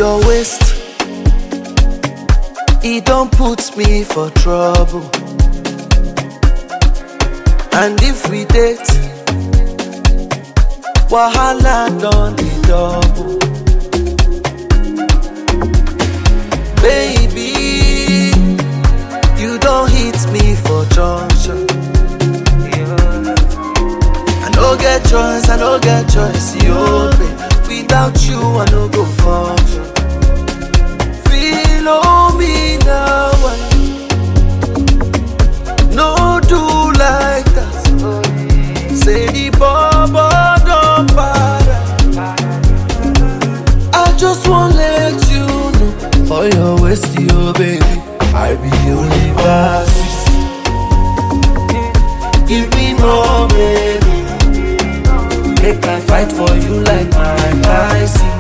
your waist, it don't put me for trouble. And if we date, wahala done the double. Baby, you don't hit me for junction. I no get choice, yo, babe. Without you, I no go function. Feel on me now, no do like that. Say the bubble don't bother. I just wanna let you know, for your waist, yo, baby, I be universe. Give me more, baby. Make I fight for you like my Tyson.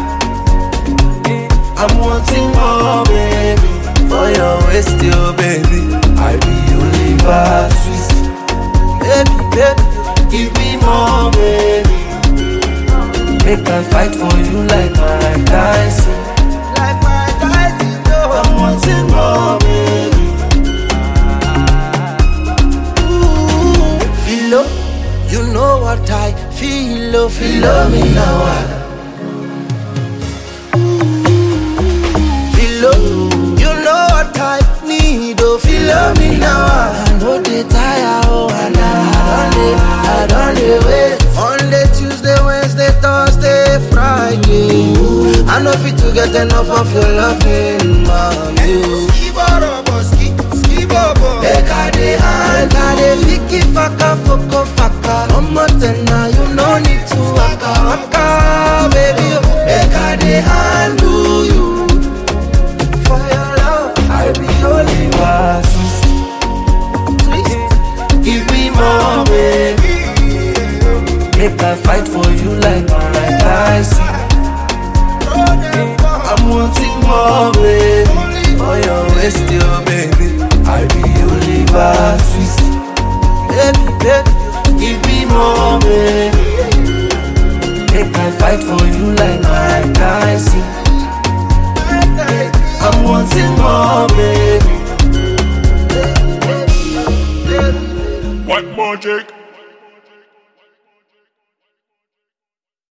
I'm wanting more, baby. For your waist, yo, baby, I be universe. Baby, baby, give me more, baby. Make I fight for you like my Tyson. Like my Tyson, no. I'm wanting more, baby. Philo, you know what I feel, feel me now. Philo, you know what I need, feel me now. I know they tire, oh, and I don't wait. Monday, Tuesday, Wednesday, Thursday, Friday. I know fit to get enough of your loving, mommy. Ekade hand, fiki faka, foko faka. Omotena, you no need to waka, baby. Ekade hand, do you? For your love, I be only twist. Give me more, baby. Make I fight for you like my Tyson. I'm wanting more, baby. For your waist, yo, baby, I be universe. Baby, baby, give me more, baby. Make I fight for you like my Tyson. I'm wanting more, baby. What more, Jake?